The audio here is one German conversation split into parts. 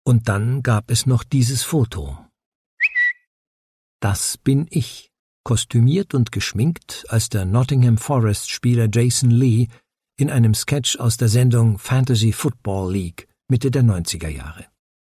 Und dann gab es noch dieses Foto. Das bin ich, kostümiert und geschminkt als der Nottingham Forest-Spieler Jason Lee in einem Sketch aus der Sendung Fantasy Football League Mitte der 90er Jahre.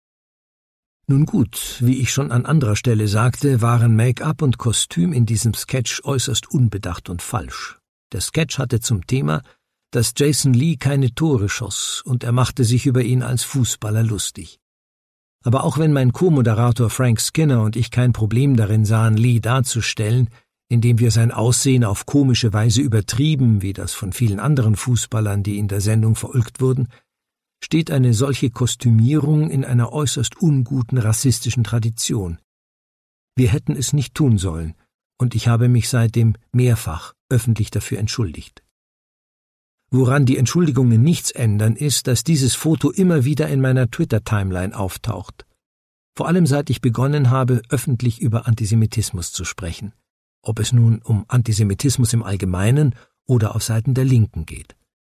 Nun gut, wie ich schon an anderer Stelle sagte, waren Make-up und Kostüm in diesem Sketch äußerst unbedacht und falsch. Der Sketch hatte zum Thema, dass Jason Lee keine Tore schoss, und er machte sich über ihn als Fußballer lustig. Aber auch wenn mein Co-Moderator Frank Skinner und ich kein Problem darin sahen, Lee darzustellen, indem wir sein Aussehen auf komische Weise übertrieben, wie das von vielen anderen Fußballern, die in der Sendung verulgt wurden, steht eine solche Kostümierung in einer äußerst unguten rassistischen Tradition. Wir hätten es nicht tun sollen, und ich habe mich seitdem mehrfach öffentlich dafür entschuldigt. Woran die Entschuldigungen nichts ändern, ist, dass dieses Foto immer wieder in meiner Twitter-Timeline auftaucht. Vor allem seit ich begonnen habe, öffentlich über Antisemitismus zu sprechen, ob es nun um Antisemitismus im Allgemeinen oder auf Seiten der Linken geht.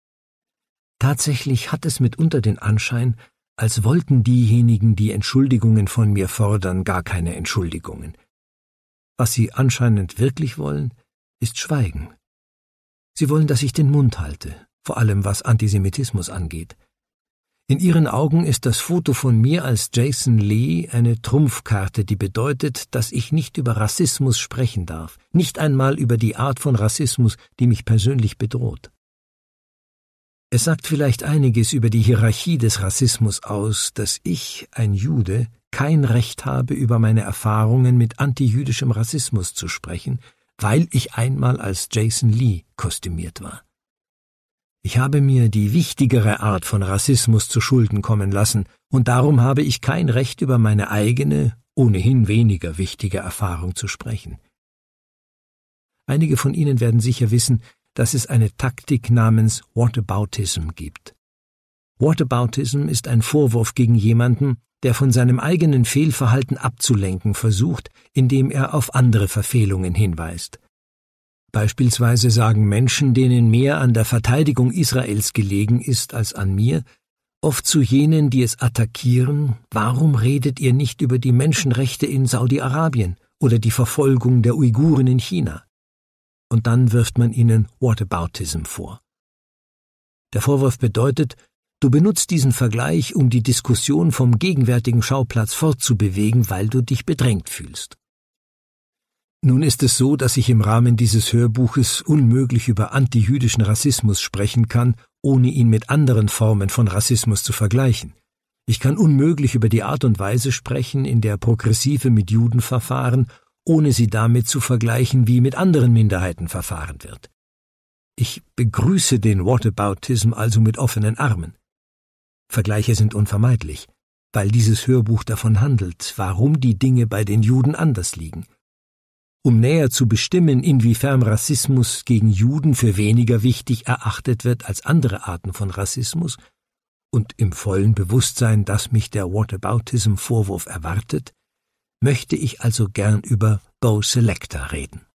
Tatsächlich hat es mitunter den Anschein, als wollten diejenigen, die Entschuldigungen von mir fordern, gar keine Entschuldigungen. Was sie anscheinend wirklich wollen, ist Schweigen. Sie wollen, dass ich den Mund halte, vor allem was Antisemitismus angeht. In ihren Augen ist das Foto von mir als Jason Lee eine Trumpfkarte, die bedeutet, dass ich nicht über Rassismus sprechen darf, nicht einmal über die Art von Rassismus, die mich persönlich bedroht. Es sagt vielleicht einiges über die Hierarchie des Rassismus aus, dass ich, ein Jude, kein Recht habe, über meine Erfahrungen mit antijüdischem Rassismus zu sprechen, weil ich einmal als Jason Lee kostümiert war. Ich habe mir die wichtigere Art von Rassismus zu Schulden kommen lassen, und darum habe ich kein Recht, über meine eigene, ohnehin weniger wichtige Erfahrung zu sprechen. Einige von Ihnen werden sicher wissen, dass es eine Taktik namens Whataboutism gibt. Whataboutism ist ein Vorwurf gegen jemanden, der von seinem eigenen Fehlverhalten abzulenken versucht, indem er auf andere Verfehlungen hinweist. Beispielsweise sagen Menschen, denen mehr an der Verteidigung Israels gelegen ist als an mir, oft zu jenen, die es attackieren: Warum redet ihr nicht über die Menschenrechte in Saudi-Arabien oder die Verfolgung der Uiguren in China? Und dann wirft man ihnen Whataboutism vor. Der Vorwurf bedeutet, du benutzt diesen Vergleich, um die Diskussion vom gegenwärtigen Schauplatz fortzubewegen, weil du dich bedrängt fühlst. Nun ist es so, dass ich im Rahmen dieses Hörbuches unmöglich über antijüdischen Rassismus sprechen kann, ohne ihn mit anderen Formen von Rassismus zu vergleichen. Ich kann unmöglich über die Art und Weise sprechen, in der Progressive mit Juden verfahren, ohne sie damit zu vergleichen, wie mit anderen Minderheiten verfahren wird. Ich begrüße den Whataboutism also mit offenen Armen. Vergleiche sind unvermeidlich, weil dieses Hörbuch davon handelt, warum die Dinge bei den Juden anders liegen. Um näher zu bestimmen, inwiefern Rassismus gegen Juden für weniger wichtig erachtet wird als andere Arten von Rassismus, und im vollen Bewusstsein, dass mich der Whataboutism-Vorwurf erwartet, möchte ich also gern über Bo Selecta reden.